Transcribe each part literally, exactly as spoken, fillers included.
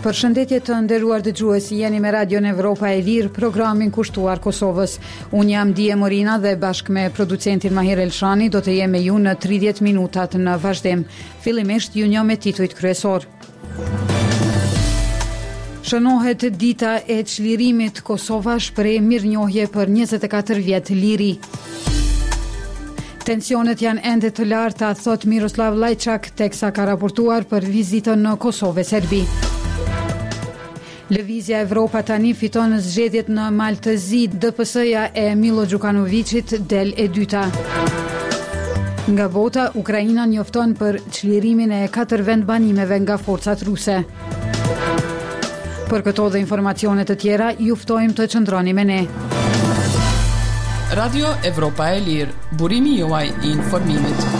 Përshëndetje të nderuar dëgjues, jeni me Radion Evropa e Lirë, programin kushtuar Kosovës. Unë jam Dije Morina dhe bashkë me producentin Mahir Elshani do të jem me ju në tridhjetë minutat në vazhdim. Fillimisht ju njoh me titujt kryesor. Shënohet dita e çlirimit, Kosova shpreh mirënjohje për njëzet e katër vjet liri. Tensionet janë ende të larta, thot Miroslav Lajçak, teksa ka raportuar për vizitën në Kosovë e Serbi. Lëvizja Evropa tani fiton zgjedhjet në Maltëzi, D P S-ja e Milo Đukanovicit del e dyta. Nga vota, Ukraina njofton për çlirimin e katër vendbanimeve nga forcat ruse. Për këto dhe informacione të tjera, ju ftojmë të qëndroni me ne. Radio Evropa e Lirë, burimi juaj i informimit.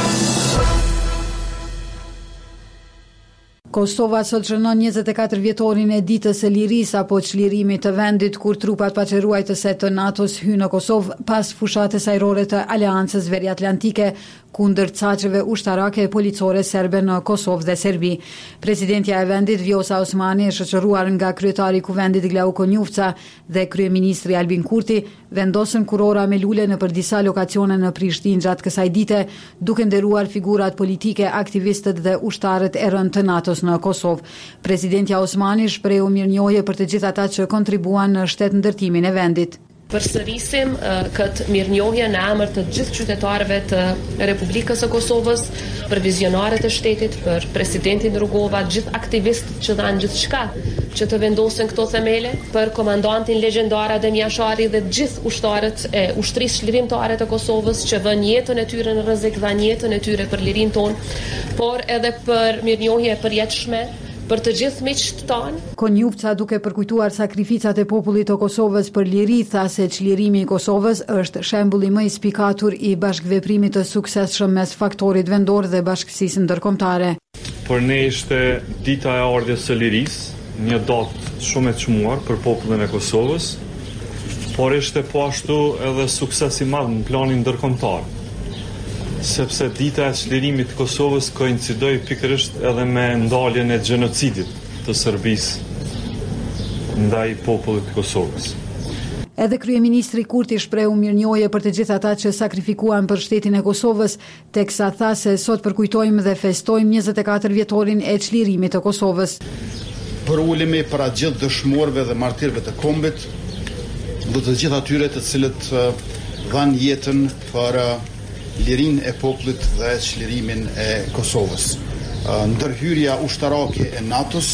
Kosova sot shënon njëzet e katër vjetorin e ditës së lirisë apo çlirimit të vendit kur trupat paqëruajtëse të NATO-s hynë në Kosovë pas fushatës ajrore të Aleancës Veriatlantike kundër caqeve ushtarake e policore serbe në Kosovë dhe Serbi. Presidentja e vendit Vjosa Osmani, e shoqëruar nga kryetari i kuvendit Glauko Njufca dhe kryeministri Albin Kurti, vendosën kurora me lule në për disa lokacione në Prishtinë gjatë kësaj dite, duke nderuar figurat politike, aktivistët dhe ushtarët e rënë të NATO-s në Kosovë. Presidentja Osmani shprehu mirënjohje për të gjithë ata që kontribuan në shtet ndërtimin e vendit. Përsërisim uh, këtë mirënjohje në emër të gjithë qytetarëve të Republikës së Kosovës, për vizionarët e shtetit, për presidentin Rugova, gjithë aktivistët që dhanë gjithçka që të vendosin këto themele, për komandantin legjendar Adem Jashari dhe gjithë ushtarët e ushtrisë çlirimtare të Kosovës që vënë jetën e tyre në rrezik, dhanë jetën e tyre për lirinë tonë, por edhe për mirënjohje e përjetshme për të gjithë miqtë tanë. Konjufca, duke përkujtuar sakrificat e popullit të Kosovës për liri, tha se çlirimi i Kosovës është shembulli më i spikatur i bashkëveprimit të suksesshëm mes faktorit vendor dhe bashkësisë ndërkombëtare. Për ne ishte dita e ardhjes së lirisë, një datë shumë e çmuar për popullin e Kosovës, por ishte po ashtu edhe sukses i madh në planin ndërkombëtar, sepse dita e çlirimit të Kosovës koincidoi pikërisht edhe me ndaljen e gjenocidit të Serbisë ndaj popullit të Kosovës. Edhe kryeministri Kurti shprehu mirënjohje për të gjithë ata që sakrifikuan për shtetin e Kosovës, teksa tha se sot përkujtojmë dhe festojmë njëzet e katër vjetorin e çlirimit të Kosovës. Përulemi për atë gjithë dëshmorëve dhe martirëve të kombit, dhe të gjithë atyre të cilët dhanë jetën për lirinë e popullit dhe çlirimin e Kosovës. Ndërhyrja ushtarake e NATO-s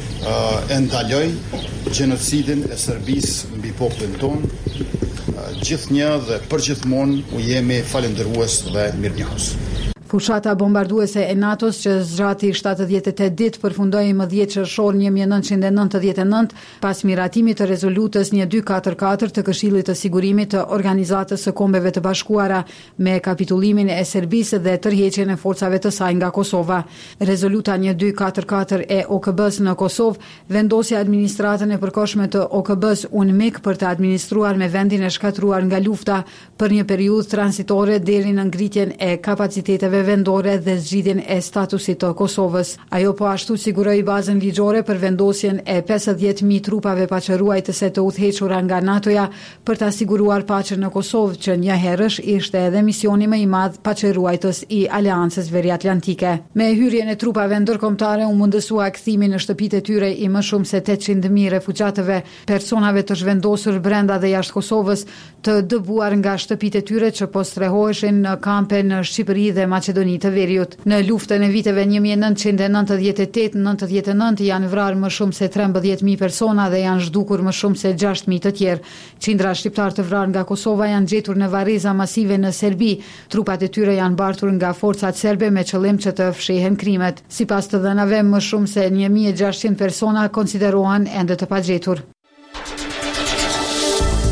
e ndaloi gjenocidin e Serbisë mbi popullin tonë. Gjithnjë dhe përgjithmonë u jemi falendërues dhe mirënjohës. Fushata bombarduese e NATO-s që zgjati shtatëdhjetë e tetë ditë përfundoi më dhjetë qershor një mijë e nëntëqind e nëntëdhjetë e nëntë pas miratimit të rezolutës një dy katër katër të Këshillit të Sigurimit të Organizatës së Kombeve të Bashkuara me kapitullimin e Serbisë dhe tërheqjen e forcave të saj nga Kosova. Rezoluta një dy katër katër e O K B-s në Kosovë vendosi administratën e përkohshme të O K B-s UNMIK për të administruar me vendin e shkatruar nga lufta për një periudhë transitore deri në ngritjen e kapaciteteve vendore dhe zgjidhjen e statusit të Kosovës. Ajo po ashtu siguroi bazën ligjore për vendosjen e pesëdhjetë mijë trupave paqëruajtëse të udhëhequra nga NATO-ja për të siguruar paqen në Kosovë, që një herësh ishte edhe misioni më i madh paqëruajtës i Aleancës Veriatlantike. Me hyrjen e trupave ndërkombëtare u mundësua kthimi në shtëpitë e tyre i më shumë se tetëqind mijë refugjatëve, personave të zhvendosur brenda dhe jashtë Kosovës, të dëbuar nga shtëpitë e tyre që po strehoheshin në kampe në Shqipëri dhe Maqedoni të Veriut. Në luftën e viteve një mijë e nëntëqind e nëntëdhjetë e tetë nëntëdhjetë e nëntë janë vrarë më shumë se trembëdhjetë mijë persona dhe janë zhdukur më shumë se gjashtë mijë të tjerë. Qindra shqiptar të vrarë nga Kosova janë gjetur në varreza masive në Serbi. Trupat e tyre janë bartur nga forcat serbe me qëllim që të fshehen krimet. Sipas të dhënave, më shumë se një mijë e gjashtëqind persona konsiderohen ende të pagjetur.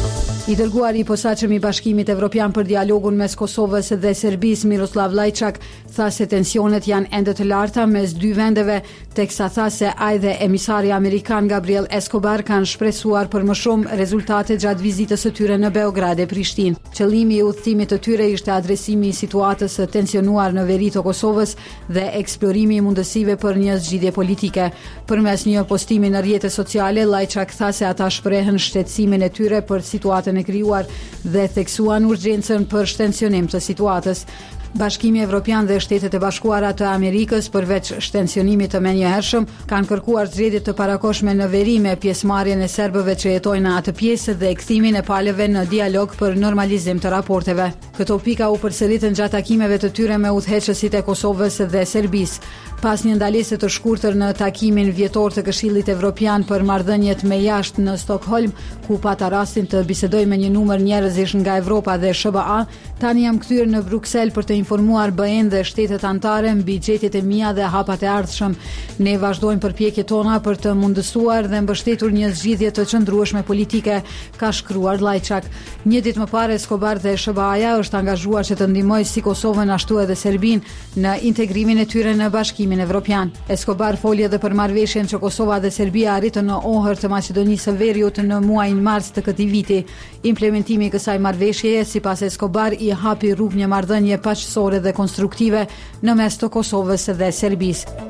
I dërguari i posaçëm i Bashkimit Evropian për dialogun mes Kosovës dhe Serbisë, Miroslav Lajçak, tha se tensionet janë ende të larta mes dy vendeve, teksa tha se ai dhe emisari amerikan Gabriel Escobar kanë shpresuar për më shumë rezultate gjatë vizitës së tyre në Beograd e Prishtinë. Qëllimi i udhëtimit të tyre ishte adresimi i situatës së tensionuar në veri të Kosovës dhe eksplorimi i mundësive për një zgjidhje politike. Përmes një postimi në rrjetet sociale, Lajçak tha se ata shprehen shqetësimin e tyre për situatën e krijuar dhe theksuan urgjencën për shtensionim të situatës. Bashkimi Evropian dhe Shtetet e Bashkuara të Amerikës, përveç shtensionimit të menjëhershëm, kanë kërkuar zgjedhje të parakoshme në veri me pjesëmarrjen e serbëve që jetojnë në atë pjesë dhe kthimin e palëve në dialog për normalizim të raporteve. Këto pika u përsëritën gjatë takimeve të tyre me udhëheqësit e Kosovës dhe Serbisë. Pas një ndalese të shkurtër në takimin vjetor të Këshillit Evropian për marrëdhëniet me jashtë në Stockholm, ku pata rastin të bisedoj me një numër njerëzish nga Evropa dhe S B A, tani jam kthyer në Bruksel për të informuar B E-n dhe shtetet anëtare mbi gjetjet e mia dhe hapat e ardhshëm. Ne vazhdojmë përpjekjet tona për të mundësuar dhe mbështetur një zgjidhje të qëndrueshme politike, ka shkruar Lajçak. Një ditë më parë, Escobar dhe S B A-ja është angazhuar që të ndihmojë si Kosovën ashtu edhe Serbinë në integrimin e tyre në Bashkimin Evropian. Escobar foli edhe për marrëveshjen që Kosova dhe Serbia arritën në ohër të Maqedonisë së Veriut në muajin mars të këtij viti. Implementimi i kësaj marrëveshjeje, sipas Escobar, i hapi rrugë një marrëdhënie paqësore dhe konstruktive në mes të Kosovës dhe Serbisë.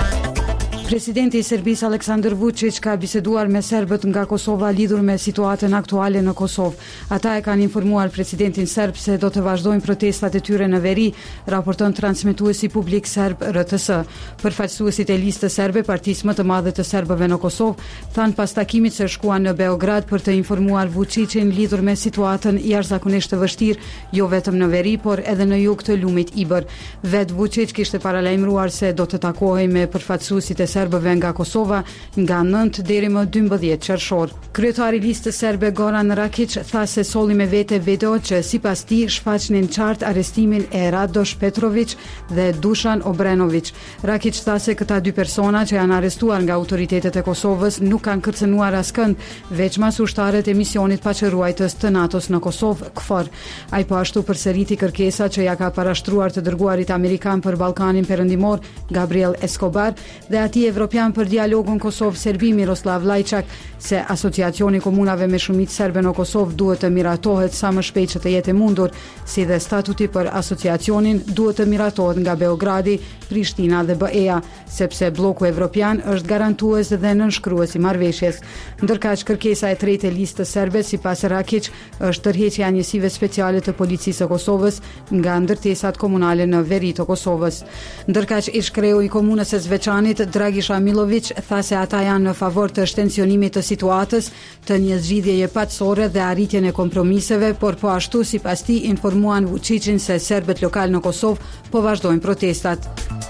Presidenti i Serbisë Aleksandar Vučić ka biseduar me serbët nga Kosova lidhur me situatën aktuale në Kosovë. Ata e kanë informuar presidentin serb se do të vazhdojnë protestat e tyre në veri, raporton transmetuesi publik serb R T S. Përfaqësuesit e listës serbe, partisë më të madhe të serbëve në Kosovë, thanë pas takimit se shkuan në Beograd për të informuar Vučićin lidhur me situatën jashtëzakonisht të vështirë, jo vetëm në veri, por edhe në jug të lumit Ibër. Vet Vučić kishte paralajmëruar se do të takohej me përfaqësuesit e serbëve nga Kosova nga nëntë deri më dymbëdhjetë qershor. Kryetari i listës serbe Goran Rakić tha se solli me vete video që sipas tij shfaqnin qartë arrestimin e Radoš Petrović dhe Dušan Obrenović. Rakić tha se këta dy persona që janë arrestuar nga autoritetet e Kosovës nuk kanë kërcënuar askënd, veç mas ushtarët e misionit paqëruajtës të NATO-s në Kosovë, K F O R. Ai po ashtu përsëriti kërkesa që ja ka parashtruar të dërguarit amerikan për Ballkanin Perëndimor, Gabriel Escobar, dhe atij Evropian për dialogun Kosovë-Serbi, Miroslav Lajçak, se asociacioni komunave me shumicë serbe në Kosovë duhet të miratohet sa më shpejt që të jetë e mundur, si dhe statuti për asociacionin duhet të miratohet nga Beogradi, Prishtina dhe B E-ja, sepse bloku evropian është garantues dhe nënshkrues i marrëveshjes. Ndërkaq kërkesa e tretë e listës serbe, sipas Rakić, është tërheqja e njësive speciale të policisë së Kosovës nga ndërtesat komunale në veri të Kosovës. Ndërkaq ish-kreu i komunës së Zveçanit, Dragiša Milović, tha se ata janë në favor të shtensionimit të situatës, të një zgjidhjeje paqësore dhe arritjen e kompromiseve, por po ashtu sipas tij informuan Vučićin se serbët lokal në Kosovë po vazhdojnë protestat.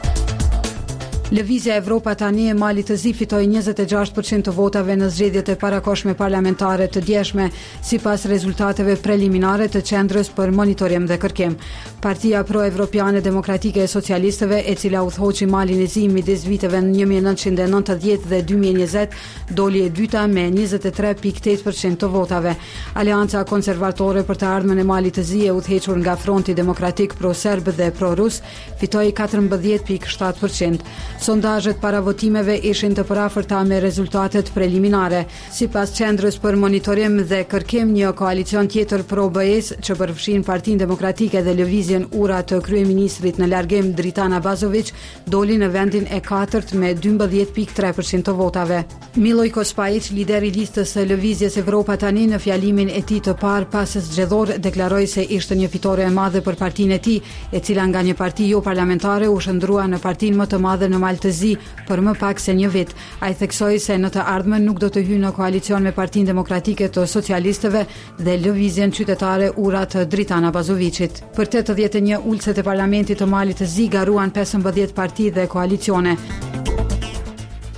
Lëvizja Evropa tani e Malit të Zi fitoi njëzet e gjashtë përqind të votave në zgjedhjet e parakoshme parlamentare të djeshme, sipas rezultateve preliminare të Qendrës për Monitorim dhe Kërkim. Partia pro-evropiane demokratike e socialistëve, e cila udhëhoqi Malin e Zi midis viteve një mijë e nëntëqind e nëntëdhjetë dhe dy mijë e njëzet, doli e dyta me njëzet e tre pikë tetë përqind të votave. Aleanca konservatore për të ardhmen e Malit të Zi, e udhëhequr nga Fronti Demokratik pro-serb dhe pro-rus, fitoi katërmbëdhjetë pikë shtatë përqind. Sondazhet para votimeve ishin të parafërta me rezultatet preliminare. Sipas Qendrës për Monitorim dhe Kërkim, një koalicion tjetër pro-B E-s që përfshin Partinë Demokratike dhe Lëvizjen Ura të kryeministrit në largim Dritana Bazović, doli në vendin e katërt me dymbëdhjetë pikë tre përqind të votave. Milojko Spajić, lideri i listës së Lëvizjes Evropa tani, në fjalimin e tij të parë pas zgjedhor, deklaroi se ishte një fitore e madhe për partinë e tij, e cila nga një parti jo parlamentare u shndrua në partinë më të madhe në Mal të Zi për më pak se një vit. Ai theksoi se në të ardhmen nuk do të hyjë në koalicion me Partinë Demokratike të Socialistëve dhe Lëvizjen Qytetare Ura të Dritana Bazovićit. Për tetëdhjetë e një ulëset e parlamentit të Malit të Zi garuan pesëmbëdhjetë parti dhe koalicione.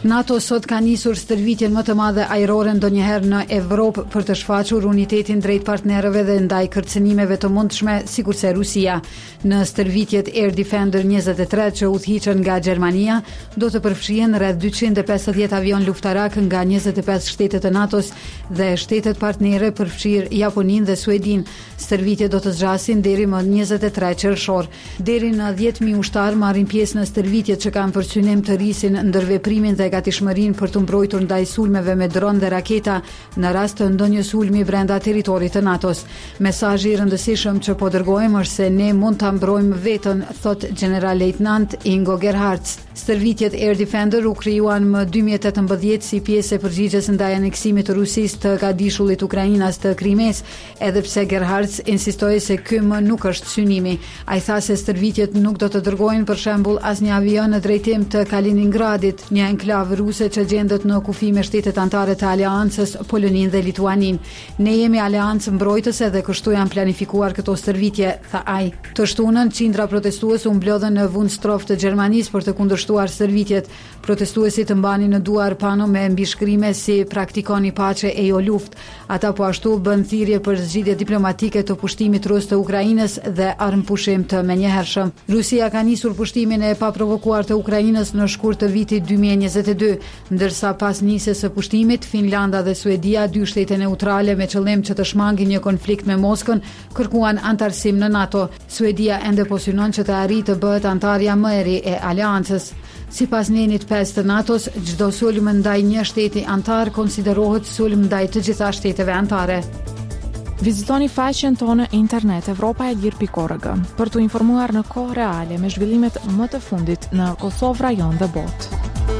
NATO sot ka nisur stërvitjen më të madhe ajrore ndonjëherë në Evropë për të shfaqur unitetin drejt partnerëve dhe ndaj kërcënimeve të mundshme, sikurse Rusia. Në stërvitjet Air Defender njëzet e tre që udhëhiqen nga Gjermania, do të përfshihen rreth dyqind e pesëdhjetë avion luftarak nga njëzet e pesë shtetet e NATO-s dhe shtetet partnere përfshir Japoninë dhe Suedin. Stërvitjet do të zgjasin deri më njëzet e tre qershor. Deri në dhjetë mijë ushtar marrin pjesë në stërvitjet që kanë për synim të rrisin ndërveprimin dhe gatishmërinë për të mbrojtur ndaj sulmeve me dron dhe raketa në rast të ndonjë sulmi brenda territorit të NATO-s. Mesazhi i rëndësishëm që po dërgojmë është se ne mund ta mbrojmë veten, thot general-lejtnant Ingo Gerhards. Stërvitjet Air Defender u krijuan më dy mijë e tetëmbëdhjetë si pjesë e përgjigjes ndaj aneksimit të Rusisë të gadishullit Ukrainas të Krimes, edhe pse Gerhards insistoi se ky më nuk është synimi. Ai tha se stërvitjet nuk do të dërgojnë për shembull asnjë avion në drejtim të Kaliningradit, një enklavë ruse që gjendet në kufi me shtetet anëtare të aleancës, Poloninë dhe Lituaninë. Ne jemi aleancë mbrojtëse dhe kështu janë planifikuar këto stërvitje, tha ai. Të shtunën qindra protestues u mblodhen në Wunstorf të Gjermanisë për të kundërshtuar stërvitjet. Protestuesit mbanin në duar pano me mbishkrime si praktikoni pace e jo luft. Ata po ashtu bën thirrje për zgjidhje diplomatike të pushtimit rus të Ukrainës dhe armpushim të menjëhershëm. Rusia ka nisur pushtimin e paprovokuar të Ukrainës në shkurt të vitit dy mijë e njëzet e dy, ndërsa pas nisjes së pushtimit, Finlanda dhe Suedia, dy shtete neutrale me qëllim që të shmangin një konflikt me Moskën, kërkuan antarësim në NATO. Suedia ende po synon që të arrijë të bëhet antarja më e ri e aleancës. Sipas nenit pesë të NATO-s, çdo sulm ndaj një shteti antar konsiderohet sulm ndaj të gjitha shteteve anëtare. Vizitoni faqen tonë internet evropa e lirë pikë org për të informuar në kohë reale me zhvillimet më të fundit në Kosovë, rajon dhe botë.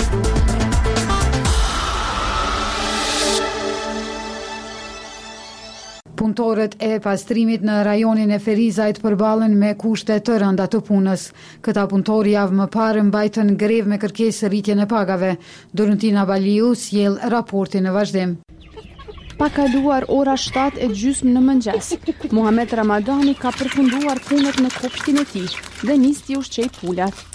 Punëtorët e pastrimit në rajonin e Ferizajt përballen me kushte të rënda të punës. Këta punëtorë javë më parë mbajtën grevë me kërkesë rritjen e pagave. Dorentina Baliu sjell raportin në vazhdim. Pa kaluar ora shtatë e gjysmë në mëngjes, Muhamet Ramadani ka përfunduar punët në kopshtin e tij dhe nis t'i ushqej pulat.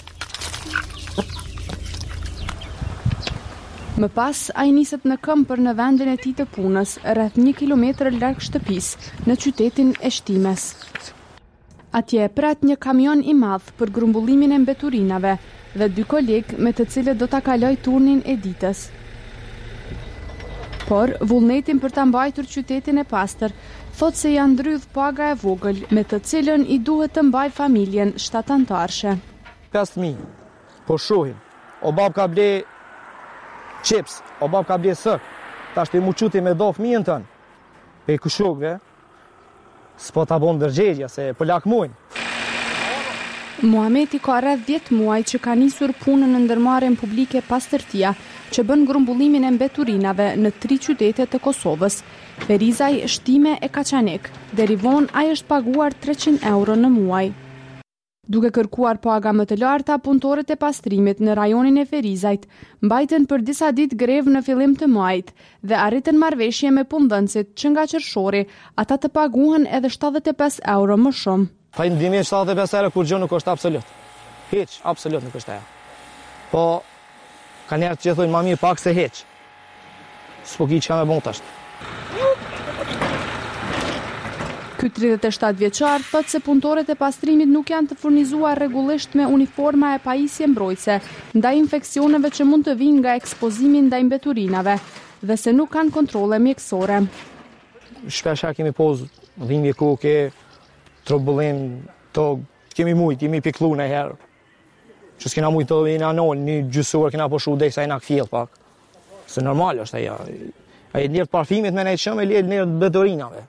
Më pas, ai niset në këmbë për në vendin e tij të punës, rreth një kilometër larg shtëpisë, në qytetin e Shtimes. Atje e pret një kamion i madh për grumbullimin e mbeturinave dhe dy kolegë me të cilët do ta kaloj turnin e ditës. Por vullnetin për ta mbajtur qytetin e pastër, thot se janë ndrydh paga e vogël me të cilën i duhet të mbaj familjen shtatantarshe. pesë mijë, po shohim, o bab ka ble qips, o bab ka ble sëk, ta shte mu quti me do fëmijën tënë, pe i kushokve, s'po ta bon dërgjegja, se po lakmojnë. Muhameti ka rreth dhjetë muaj që ka nisur punën në ndërmarrjen publike pastërtia, që bën grumbullimin e mbeturinave në tri qytete të Kosovës, Ferizaj, Shtime e Kaçanek. Deri vonë ai është paguar treqind euro në muaj. Duke kërkuar paga më të larta, punëtorët e pastrimit në rajonin e Ferizajt mbajtën për disa ditë grevë në fillim të muajit dhe arritën marrëveshje me punëdhënësit që nga qershori ata të paguhen edhe shtatëdhjetë e pesë euro më shumë. Pa i ndihmë shtatëdhjetë e pesë euro kur gjë nuk është absolut. Hiç, absolut nuk është ajo. Po ka njerëz që thonë më mirë pak se hiç. S'po ki çka më bon tash. Ky tridhjetë e shtatë vjeçar thot se punëtorët e pastrimit nuk janë të furnizuar rregullisht me uniforma e pajisje mbrojtëse ndaj infeksioneve që mund të vinë nga ekspozimi ndaj mbeturinave dhe se nuk kanë kontrolle mjekësore. Shpesh kemi poz dhimbje koke, trobullim, to kemi mujt, kemi piklu në herë. Që s'kena mujt të vina nol, një gjysor kena poshu dhe kësa i na këfjell pak. Se normal është aja. Aja njërë të parfimit me nejtë shumë, e njërë të mbeturinave.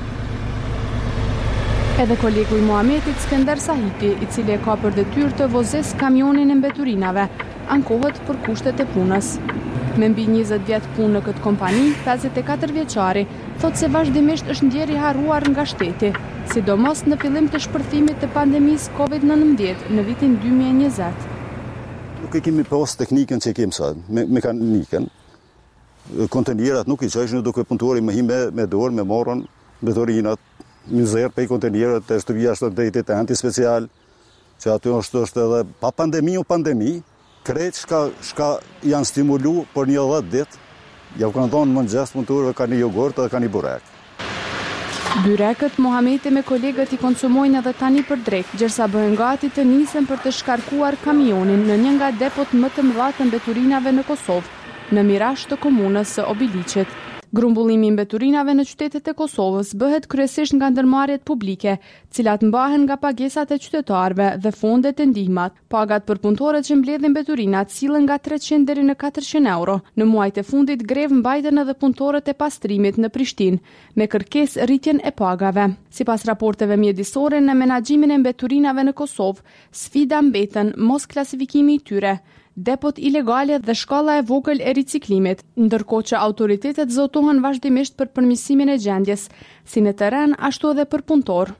Edhe kolegu i Muhametit, Skender Sahiti, i cili e ka për detyrë të vozes kamionin e mbeturinave, ankohet për kushtet e punës. Me mbi njëzet vjetë punë në këtë kompani, pesëdhjetë e katër vjeçari thot se vazhdimisht është ndjer i harruar nga shteti, sidomos në fillim të shpërthimit të pandemisë kovid nëntëmbëdhjetë në vitin dy mijë e njëzet. Nuk e kemi pas teknikën që kemi sa, me, mekanikën. Kontenierat nuk i qajshën duke punëtori me hime me dorë, me morën, mbetorinat, mizerë pe i kontenierat të shtëvija shtë dhejtit e antispecial, që aty është, është edhe pa pandemi o pandemi, Krejt shka, shka janë stimulu për një dhjetë ditë, ja kanë thonë mëngjes punëtorëve ka një jogurt dhe ka një burek. Byrekët Mohameti me kolegët i konsumojnë edhe tani për drek, gjërsa bëhen gati të nisen për të shkarkuar kamionin në një nga depot më të mëdha të mbeturinave në Kosovë, në Mirash të komunës së Obiliqit. Grumbullimi i mbeturinave në qytetet e Kosovës bëhet kryesisht nga ndërmarrjet publike, cilat mbahen nga pagesat e qytetarëve dhe fondet e ndihmat. Pagat për punëtorët që mbledhin mbeturinat sillen nga treqind deri në katërqind euro. Në muajt e fundit grevë mbajtën edhe punëtorët e pastrimit në Prishtinë, me kërkesë rritjen e pagave. Sipas raporteve mjedisore në menaxhimin e mbeturinave në Kosovë, sfida mbeten mos klasifikimi i tyre, depot ilegale dhe shkalla e vogël e riciklimit, ndërkohë që autoritetet zotohen vazhdimisht për përmirësimin e gjendjes, si në terren ashtu edhe për punëtor.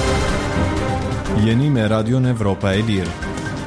Jeni me Radion Evropa e Lirë.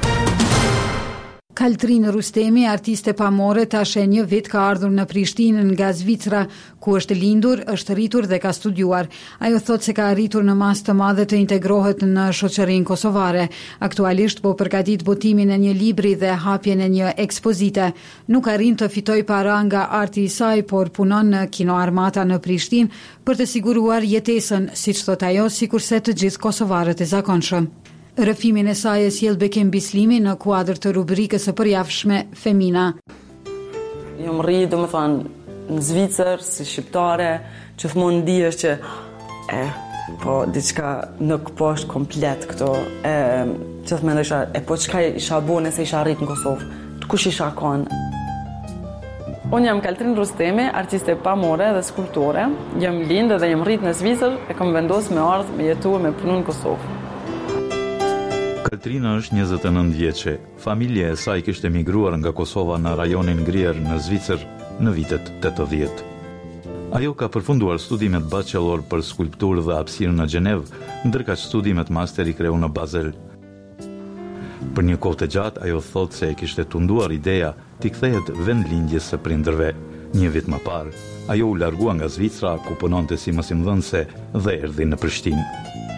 Kaltrin Rustemi, artiste pamore, tash e një vit ka ardhur në Prishtinë nga Zvicra, ku është lindur, është rritur dhe ka studiuar. Ajo thot se ka arritur në masë të madhe të integrohet në shoqërinë kosovare. Aktualisht po përgatit botimin e një libri dhe hapjen e një ekspozite. Nuk arrin të fitoj para nga arti i saj, por punon në Kino Armata në Prishtinë për të siguruar jetesën, siç thot ajo, sikurse të gjithë kosovarët e zakonshëm. Rëfimin e saj e sjell Bekim Bislimi në kuadër të rubrikës së përjavshme Femina. Jam rri, do më thonë, në Zvicër, si shqiptare, që thmonë ndihesh që e, po, diçka nuk po është komplet këto. E, që thme ndësha, e po qka isha bo nëse isha rrit në Kosovë, të kush isha konë. Unë jam Kaltrin Rustemi, artiste pamore dhe skulptore. Jam lindë dhe jam rrit në Zvicër, e kom vendos me ardhë, me jetu e me punu në Kosovë. Kaltrina është njëzet e nëntë vjeçe. Familja e saj kishte emigruar nga Kosova në rajonin Grier në Zvicër në vitet tetëdhjetë. Ajo ka përfunduar studimet bachelor për skulpturë dhe hapësirë në Gjenevë, ndërkaq studimet master i kreu në Basel. Për një kohë të gjatë, ajo thotë se e kishte tunduar ideja t'i kthehet vendlindjes së prindërve. Një vit më parë, ajo u largua nga Zvicra, ku punonte si mësimdhënëse dhe erdhi në Prishtinë.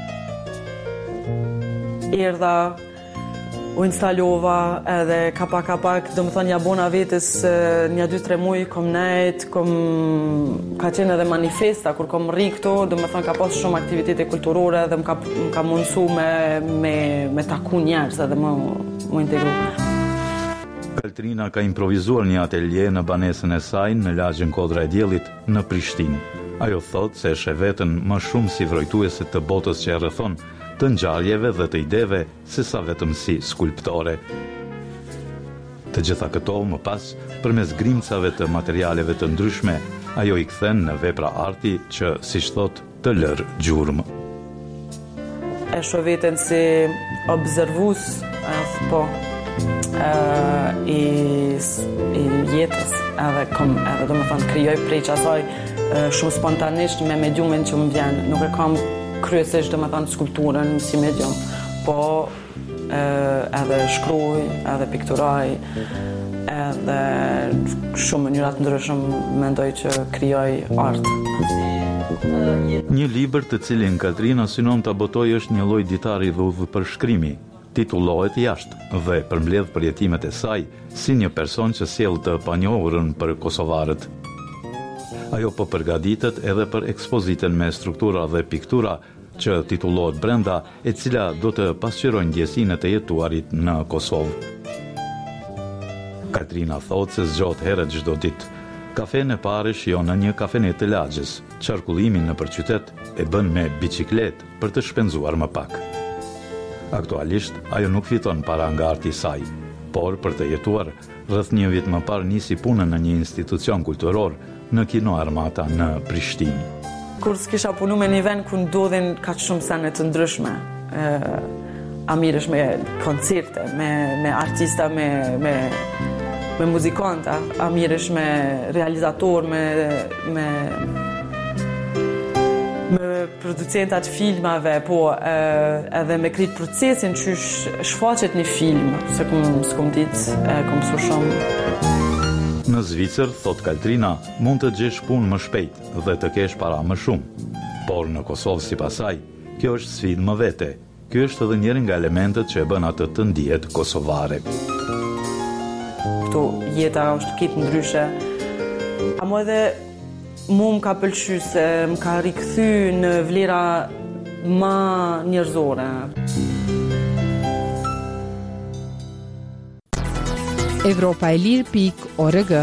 Erdha, u instalova edhe kapak kapak, do më thonë ja bona vetës një dy tre muj, kom nejt, kom ka qenë edhe manifesta, kur kom rri këto, do më thonë ka pas shumë aktivitete kulturore dhe më ka, më ka mundësu me, me, me taku njerës edhe më, më integru. Kaltrina ka improvizuar një atelje në banesën e saj në lagjën Kodra e Diellit në Prishtinë. Ajo thotë se është e vetën më shumë si vrojtuese të botës që e rrethon, të ngjarjeve dhe të ideve, se sa vetëm si skulptore. Të gjitha këto më pas, përmes grimcave të materialeve të ndryshme, ajo i kthen në vepra arti që, siç thot, të lër gjurmë. E shoh veten si observues, po, i, i jetës, edhe kom, edhe do më thonë, krijoj prej asaj shumë spontanisht me mediumin që më vjen. Nuk e kam kryesisht do më thonë skulpturën si medium, po e, edhe shkruaj, edhe pikturaj, edhe shumë mënyrat ndryshëm mendoj që krijoj art. Një libër të cilin Kaltrina synon ta botojë është një lloj ditari dhe udhëpërshkrimi. Titullohet Jashtë dhe përmbledh përjetimet e saj si një person që sjell të panjohurën për kosovarët. Ajo po përgatitet edhe për ekspozitën me struktura dhe piktura që titullohet Brenda, e cila do të pasqyrojë ndjesinë e të jetuarit në Kosovë. Kaltrina thotë se zgjohet herët çdo ditë. Kafenë e parë shijon në një kafenet të lagjës. Qarkullimin nëpër qytet e bën me biçikletë për të shpenzuar më pak. Aktualisht, ajo nuk fiton para nga arti i saj, por për të jetuar, rreth një vit më parë nisi punën në një institucion kulturor në Kino Armata në Prishtinë. Kur s'kisha punu me një vend ku ndodhin kaq shumë sene të ndryshme, e, a mirësh me koncerte, me, me artista, me, me, me muzikanta, a mirësh me realizator, me, me, me producentat filmave, po e, edhe me krejt procesin që shfaqet një film, se kum s'kum ditë, e kum su shumë. Në Zvicër, thot Kaltrina, mund të gjesh punë më shpejt dhe të kesh para më shumë. Por në Kosovë, sipas saj, kjo është sfidë më vete. Ky është edhe njëri nga elementet që e bën atë të ndihet kosovare. këtu jeta është kitë ndryshe. Amo edhe mu më ka pëlqy se më ka rikëthy në vlera ma njerëzore. Evropa e Lirë pikë org.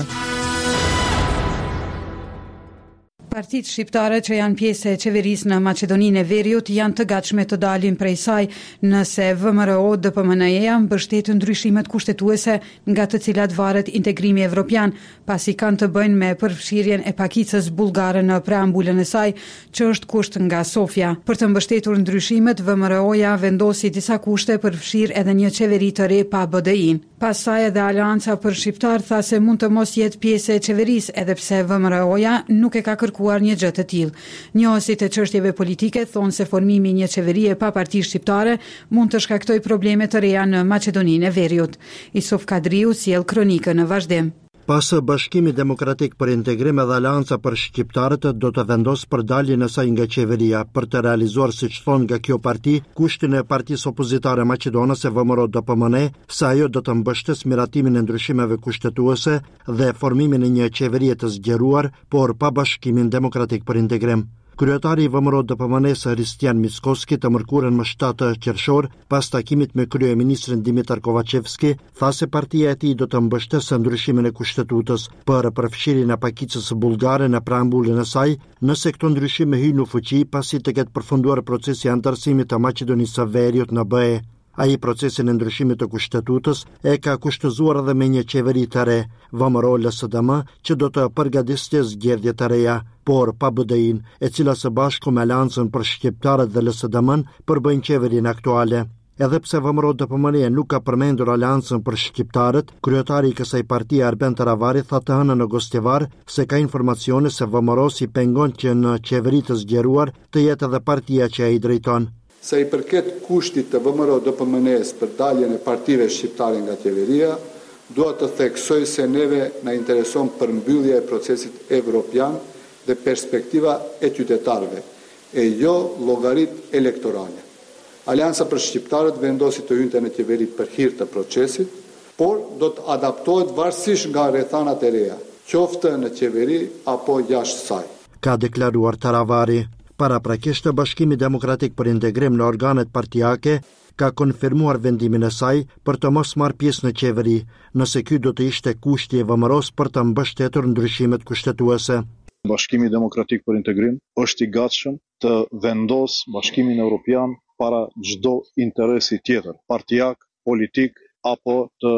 Partitë shqiptare që janë pjesë e qeverisë në Maqedoninë e Veriut janë të gatshme të dalin prej saj nëse V M R O D P M N E-ja mbështet ndryshimet kushtetuese nga të cilat varet integrimi evropian, pasi kanë të bëjnë me përfshirjen e pakicës bullgare në preambulën e saj, që është kusht nga Sofia. Për të mbështetur ndryshimet, V M R O-ja vendosi disa kushte për fshir edhe një qeveri të re pa B D I-n. Pas saj edhe Aleanca për Shqiptar tha se mund të mos jetë pjesë e qeverisë, edhe pse V M R O-ja nuk e ka kërkuar një gjë të tillë. Njohësit e çështjeve politike thonë se formimi i një qeverie pa parti shqiptare mund të shkaktojë probleme të reja në Maqedoninë e Veriut. Isuf Kadriu sjell kronikën në vazhdim. Pas Bashkimi Demokratik për Integrim edhe Aleanca për Shqiptarët do të vendosë për daljen e saj nga qeveria për të realizuar, siç thonë nga kjo parti, kushtin e partisë opozitare maqedonase V M R O D P M N E, se ajo do të mbështes miratimin e ndryshimeve kushtetuese dhe formimin e një qeverie të zgjeruar, por pa Bashkimin Demokratik për Integrim. Kryetari i V M R O D P M N-s Ristian Mickoski të mërkurën më shtatë qershor, pas takimit me kryeministrin Dimitar Kovacevski, tha se partia e tij do të mbështesë ndryshimin e kushtetutës për përfshirjen e pakicës bullgare në preambullin e saj, nëse këto ndryshime hyjnë në fuqi pasi të ketë përfunduar procesi i anëtarësimit të Maqedonisë së Veriut në B E. Ai procesin e ndryshimit të kushtetues e ka kushtëzuar edhe me një qeveri të re, V M R O L S D M, që do të përgatiste zgjedhje të reja, por pa B D I-n, e cila së bashku me Aleancën për Shqiptarët dhe L S D M-n përbëjnë qeverinë aktuale. Edhe pse V M R O D P M N E nuk ka përmendur Aleancën për Shqiptarët, kryetari i kësaj partie Arben Taravari tha të hënën në Gostivar se ka informacione se V M R O si pengon që në qeveri të zgjeruar të jetë edhe partia që ai drejton. Sa i përket kushtit të V M R O D P M N E-s për daljen e partive shqiptare nga qeveria, dua të theksoj se neve na intereson përmbyllja e procesit evropian dhe perspektiva e qytetarëve, e jo llogarit elektorale. Aleanca për Shqiptarët vendosi të hynte në qeveri për hir të procesit, por do të adaptohet varësisht nga rrethanat e reja, qoftë në qeveri apo jashtë saj. Ka deklaruar Taravari. Para prakisht Bashkimi Demokratik për Integrim në organet partijake ka konfirmuar vendimin e saj për të mos marrë pjesë në qeveri, nëse ky do të ishte kushti i V M R O-s për të mbështetur ndryshimet kushtetuese. Bashkimi Demokratik për Integrim është i gatshëm të vendos Bashkimin Evropian para çdo interesi tjetër, partijak, politik apo të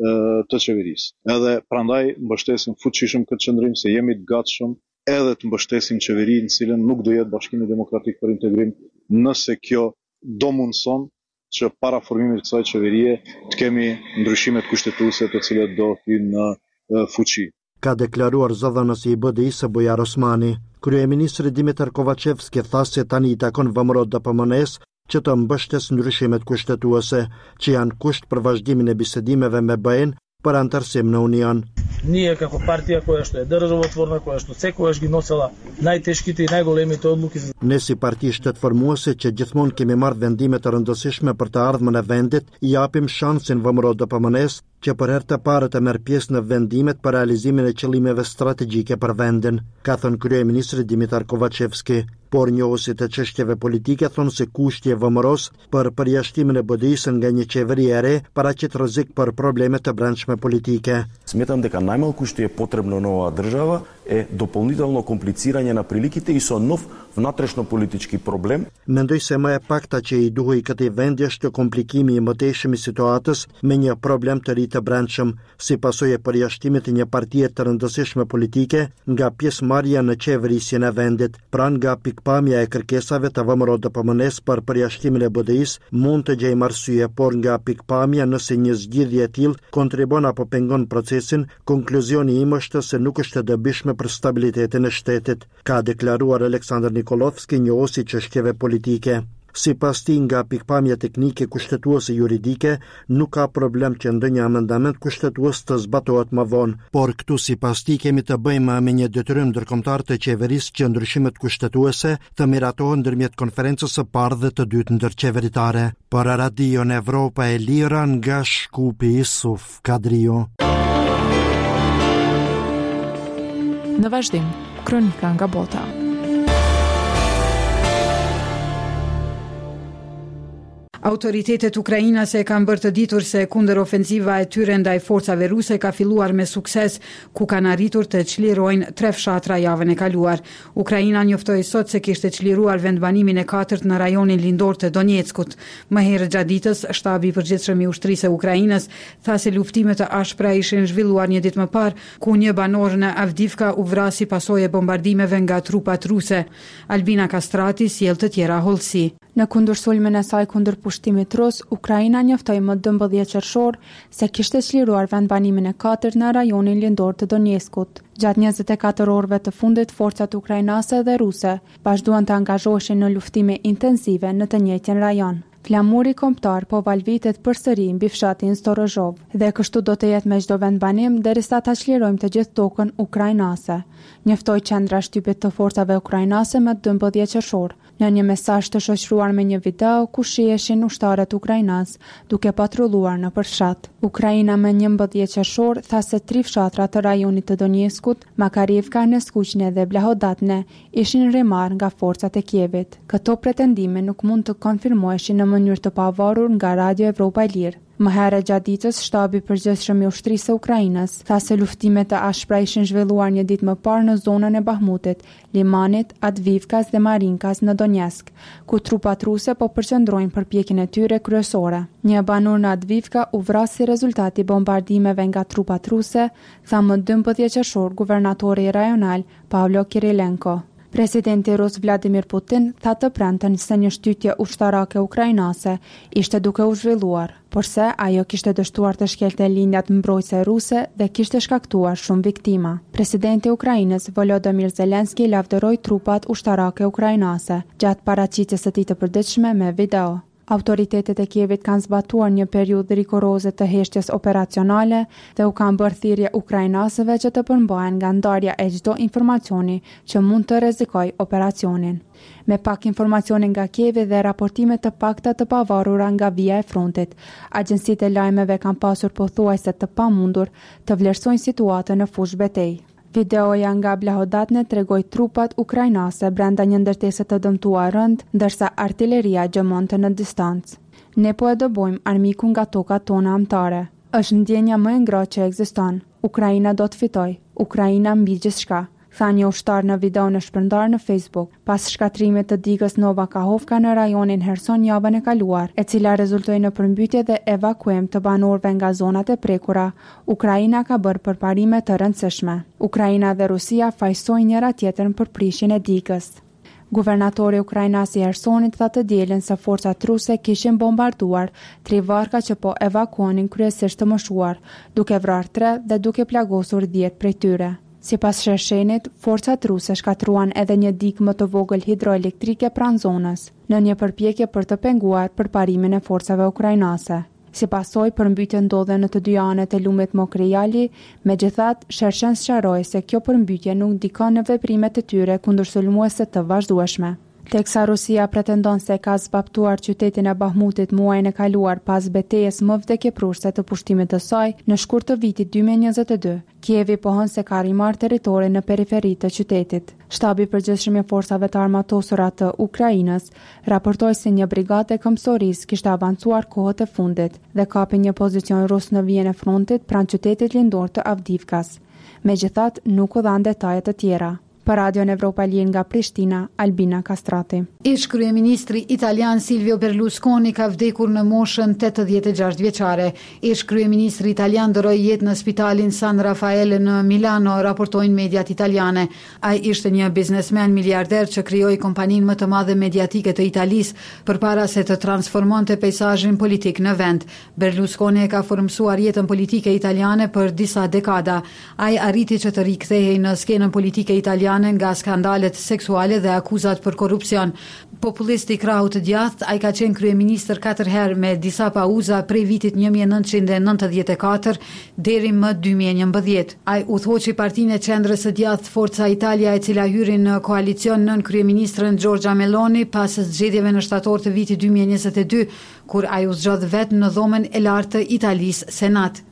të qeverisë. Edhe prandaj mbështesim fuqishëm këtë qëndrim se jemi të gatshëm edhe të mbështesim qeverinë në cilën nuk do jetë Bashkimi Demokratik për Integrim, nëse kjo do mundson që para formimit të kësaj qeverie të kemi ndryshimet kushtetuese të cilat do hyjnë në fuqi. Ka deklaruar zëdhënësi i B D I-s Bujar Osmani. Kryeministri Dimitar Kovacevski tha se tani i takon V M R O D P M N E-s që të mbështes ndryshimet kushtetuese, që janë kusht për vazhdimin e bisedimeve me B E-n për antarësim në Union. Ние како партија која што е државотворна, која што секогаш ги носела најтешките и најголемите одлуки. Ne si parti shtetëformuese që gjithmonë kemi marrë vendime të rëndësishme për të ardhmen e vendit, i japim shansin V M R O D P M N E-s që për herë të parë të merr pjesë në vendimet për realizimin e qëllimeve strategjike për vendin, ka thënë kryeministri Dimitar Kovacevski. Por njohësit e çështjeve politike thonë se kushti i V M R O-s për përjashtimin e B D I-s nga një qeveri e re paraqit rrezik për probleme të brendshme politike. Сметам дека најмалку што е потребно на оваа држава е дополнително комплицирање на приликите и со нов внатрешно-политички проблем. Mendoj se më e pakta që i duhej këtij vendi është komplikimi i mëtejshëm i situatës me një problem të ri të brendshëm, si pasojë e përjashtimit të një partie të rëndësishme politike nga pjesëmarrja në qeverisjen e vendit. Pra nga pikpamja e kërkesave të V M R O D P M N E-s për përjashtimin e B D I-s mund të gjejmë arsye, por nga pikpamja nëse një zgjidhje e tillë kontribon apo pengon procesin, konkluzioni im është se nuk është e dobishme për stabilitetin e shtetit, ka deklaruar Aleksandr Nikolovski, njohësi çështjeve politike. Sipas tij, nga pikpamja teknike kushtetuese juridike, nuk ka problem që ndonjë amendament kushtetues të zbatohet më vonë, por këtu sipas tij kemi të bëjmë me një detyrim ndërkombëtar të qeverisë që ndryshimet kushtetuese të miratohen ndërmjet konferencës së parë dhe të dytë ndërqeveritare. Për Radion Evropa e Lira nga Shkupi, Isuf Kadriu. Në vazhdim, kronika nga bota. Autoritetet ukrainase kanë bërë të ditur se kundër ofensiva e tyre ndaj forcave ruse ka filluar me sukses, ku kanë arritur të çlirojnë tre fshatra javën e kaluar. Ukraina njoftoi sot se kishte çliruar vendbanimin e katërt në rajonin lindor të Donjeckut. Më herët gjatë ditës, shtabi i përgjithshëm i ushtrisë së Ukrainës tha se luftime të ashpra ishin zhvilluar një ditë më parë, ku një banor në Avdivka u vrasi pasojë e bombardimeve nga trupat ruse. Albina Kastrati sjell të tjera hollësi. Në kundër sulmen e saj kundër pushtimit rus, Ukraina njoftoi më dymbëdhjetë qershor se kishte çliruar vendbanimin e katërt në rajonin lindor të Donjeckut. Gjatë njëzet e katër orëve të fundit, forcat ukrainase dhe ruse vazhduan të angazhoheshin në luftime intensive në të njëjtin rajon. Flamuri kombëtar po valvitet përsëri mbi fshatin Storozhov dhe kështu do të jetë me çdo vendbanim derisa ta çlirojmë të gjithë tokën ukrainase. Njoftoi qendra shtypit të forcave ukrainase më dymbëdhjetë qershor në një mesazh të shoqëruar me një video ku shiheshin ushtarët ukrainas duke patrulluar nëpër fshat. Ukraina me njëmbëdhjetë qershor tha se tri fshatra të rajonit të Donjeckut, Makarivka, Neskuqne dhe Blahodatne, ishin rremar nga forcat e Kievit. Këto pretendime nuk mund të konfirmoheshin në mënyrë të pavarur nga Radio Evropa e Lirë. Më herët gjatë ditës, shtabi i përgjithshëm i ushtrisë së Ukrainës tha se luftimet të ashpra ishin zhvilluar një ditë më parë në zonën e Bahmutit, Limanit, Advivkas dhe Marinkas në Donjeck, ku trupat ruse po përqendrojnë përpjekjen e tyre kryesore. Një banor në Advivka u vras si rezultati bombardimeve nga trupat ruse, tha më dymbëdhjetë qershor guvernatori rajonal Pavlo Kirilenko. Presidenti rus Vladimir Putin tha të premten se një shtytje ushtarake ukrainase ishte duke u zhvilluar, por se ajo kishte dështuar të shkelte linjat mbrojtëse ruse dhe kishte shkaktuar shumë viktima. Presidenti i Ukrainës Volodymyr Zelensky lavdëroi trupat ushtarake ukrainase gjatë paraqitjes së tij të përditshme me video. Autoritetet e Kievit kanë zbatuar një periudhë rigoroze të heshtjes operacionale dhe u kanë bërë thirrje ukrainasëve që të përmbahen nga ndarja e çdo informacioni që mund të rrezikojë operacionin. Me pak informacione nga Kievi dhe raportime të pakta të pavarura nga vija e frontit, agjencitë e lajmeve kanë pasur pothuajse të pamundur të vlerësojnë situatën në fushë betejë. Videoja nga Blahodatne tregoi trupat ukrainase brenda një ndërtese të dëmtuar rënd, ndërsa artilleria gjëmonte në distancë. Ne po e dëbojmë armikun nga tokat tona amtare. Është ndjenja më e ngrohtë që ekziston. Ukraina do të fitojë. Ukraina mbi gjithçka, tha një ushtar në video në shpërndar në Facebook, pas shkatrimit të digës Nova Kahovka në rajonin Herson javën e kaluar, e cila rezultoi në përmbytje dhe evakuim të banorëve nga zonat e prekura. Ukraina ka bërë përparime të rëndësishme. Ukraina dhe Rusia fajsojnë njëra tjetrën për prishjen e digës. Guvernatori ukrainas i Hersonit tha të dielën se forcat ruse kishin bombarduar tri varka që po evakuonin kryesisht të moshuar, duke vrarë tre dhe duke plagosur dhjetë prej tyre. Sipas Shershenit, forcat ruse shkatruan edhe një digë më të vogël hidroelektrike pranë zonës, në një përpjekje për të penguar përparimin e forcave ukrainase. Sipas saj, përmbytja ndodhe në të dy anët e lumit Mokrejali, megjithatë Shershen sqaroi se kjo përmbytje nuk ndikon në veprimet e tyre kundërsulmuese të vazhdueshme. Teksa Rusia pretendon se ka zbaptuar qytetin e Bahmutit muajin e kaluar pas betejës më vdekjeprurse të pushtimit të saj në shkurt të vitit dy mijë e njëzet e dy, Kievi pohon se ka rimar territori në periferi të qytetit. Shtabi i përgjithshëm i forcave të armatosura të Ukrainës raportoi se një brigadë e këmbësorisë kishte avancuar kohët e fundit dhe kapi një pozicion rus në vijën e frontit pranë qytetit lindor të Avdivkas. Megjithatë, nuk u dhan detaje të tjera. Për Radio Evropa e Lirë nga Prishtina, Albina Kastrati. Ish kryeministri italian Silvio Berlusconi ka vdekur në moshën tetëdhjetë e gjashtë vjeçare. Ish kryeministri italian dëroi jetë në spitalin San Raffaele në Milano, raportojnë mediat italiane. Ai ishte një biznesmen miliarder që krijoi kompaninë më të madhe mediatike të Italisë përpara se të transformonte peizazhin politik në vend. Berlusconi e ka formsuar jetën politike italiane për disa dekada. Ai arriti që të rikthehej në skenën politike italiane nga skandalet seksuale dhe akuzat për korrupsion. Populisti i krahut të djathtë, ai ka qenë kryeministër katër herë me disa pauza prej vitit një mijë e nëntëqind e nëntëdhjetë e katër deri më dy mijë e njëmbëdhjetë. Ai udhëhoqi partinë e qendrës së djathtë Forza Italia, e cila hyri në koalicion nën kryeministrën Giorgia Meloni pas zgjedhjeve në shtator të vitit dy mijë e njëzet e dy, kur ai u zgjodh vetë në dhomën e lartë të Italisë Senat.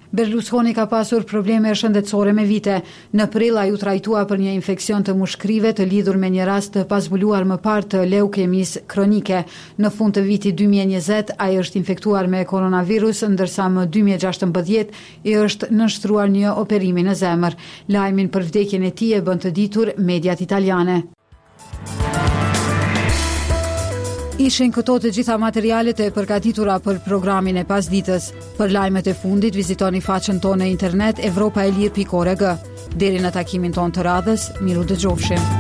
Berlusconi ka pasur probleme shëndetësore me vite. Në prill ai u trajtua për një infeksion të mushkrive të lidhur me një rast të pazbuluar më parë të leukemisë kronike. Në fund të vitit dy mijë e njëzet ai është infektuar me koronavirus, ndërsa më dy mijë e gjashtëmbëdhjetë i është nënshtruar një operimi në zemër. Lajmin për vdekjen e tij e bën të ditur mediat italiane. Ishin këto të gjitha materialet e përgatitura për programin e pasditës. Për lajmet e fundit vizitoni faqen tonë në internet evropaelir pikë org. Deri në takimin tonë të radhës, miru dëgjofshim.